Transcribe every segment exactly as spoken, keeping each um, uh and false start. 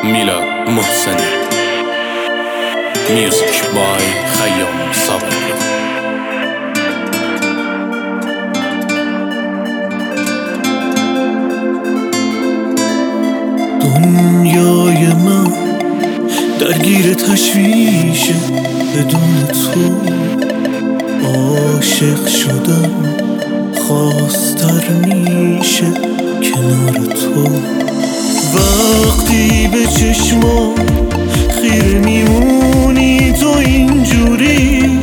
میلاد محسنی. میوزیک بای خیام صابری. دنیای من درگیر تشویشه، بدون تو عاشق شدم خواستر میشه کنار تو. وقتی به چشما خیره میمونی تو اینجوری،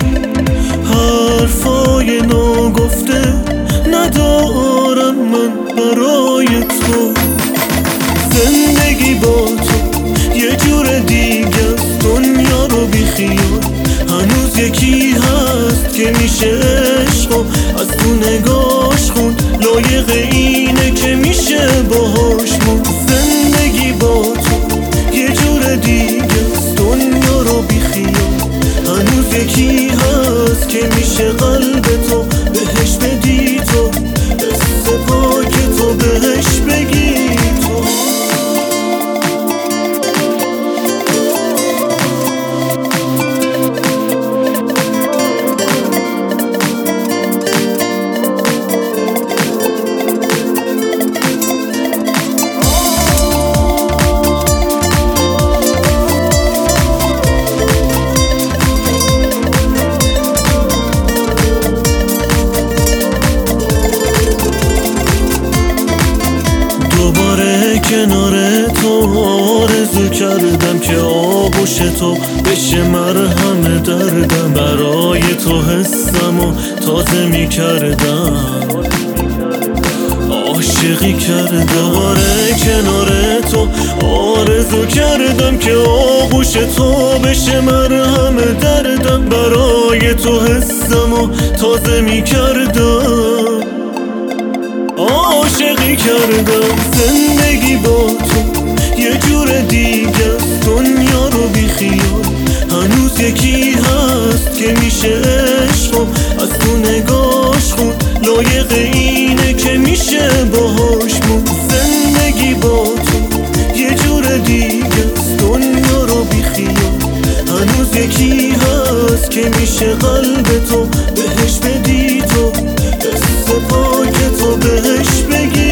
حرفای ناگفته ندارم من برای تو. زندگی با تو یه جور دیگه است، دنیا رو بیخیال هنوز یکی هست که میشه عشقو از تو نگاش خون، لایق اینه که میشه باهاش مون. زندگی با تو یه جور دیگه است، دنیا رو بیخیال هنوز یکی هست که میشه قلب تو بهش بدی، تو دست پاک تو بهش بگی تو. کنار تو آرزو کردم که آغوش تو بشه مرهم دردم، برای تو حسمو تازه می کردم، عاشقی کردم. آره کنار تو آرزو کردم که آغوش تو بشه مرهم دردم، برای تو حسمو تازه می کردم، عاشقی کردم. زندگی با تو یه جور دیگه است، دنیا رو بیخیال هنوز یکی هست که میشه عشقو از تو نگاش خون، لایق اینه که میشه باهاش مون. زندگی با تو یه جور دیگه است، دنیا رو بیخیال هنوز یکی هست که میشه قلب تو بهش بدی، تو دست پاک تو بهش بگی.